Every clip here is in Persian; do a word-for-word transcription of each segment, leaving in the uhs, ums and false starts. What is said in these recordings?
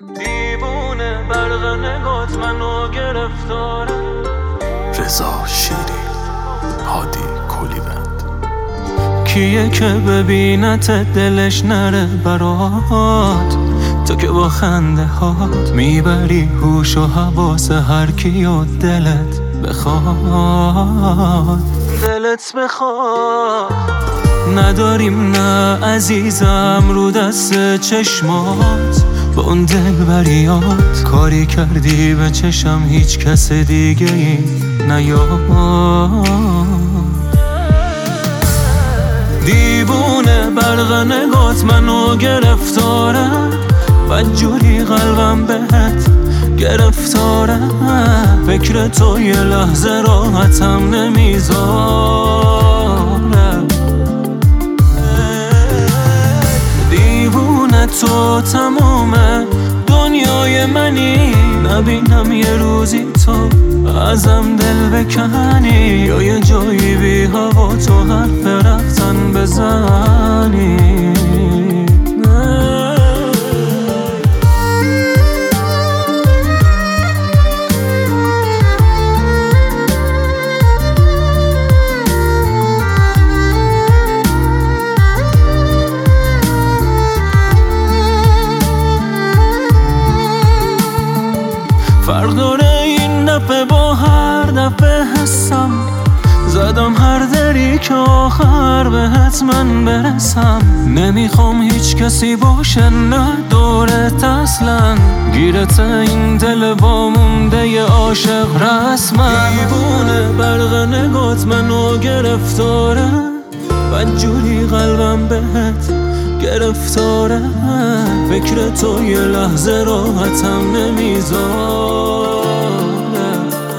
دیوونه برق نگات منو گرفتاره. رضا شیری، هادی کلیوند. کیه که ببینت دلش نره برات، تو که با خنده هات میبری هوش و حواس هر کی و دلت بخواد. دلت بخواد نداریم نه عزیزم، رو دست چشمات با اون دلبریات کاری کردی به چشم هیچ کس دیگه ای نیاد. دیوونه برق نگات منو گرفتاره، بدجوری قلبم بهت گرفتاره. فکر تو یه لحظه راحتم نمیذاره. دیوونه تو تمام دنیای منی، نبینم یه روزی تو ازم دل بکنی، یا یه جایی بی هوا تو حرف رفتن بزنی. فرق داره این دفعه با هر دفعه حسم، زدم هر دری که آخر بهت من برسم. نمیخوام هیچ کسی باشه نه دورت اصلا، گیرت این دل با مونده ی عاشق رسما. دیوونه برق نگات منو گرفتاره، بدجوری قلبم بهت گرفتاره. فکر تو یه لحظه راحتم نمیذاره.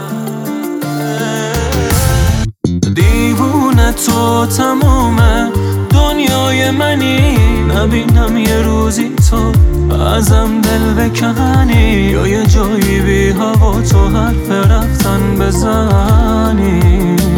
دیوونه تو تمام دنیای منی، نبینم یه روزی تو ازم دل بکنی، یا یه جایی بی هوا تو حرف رفتن بزنی.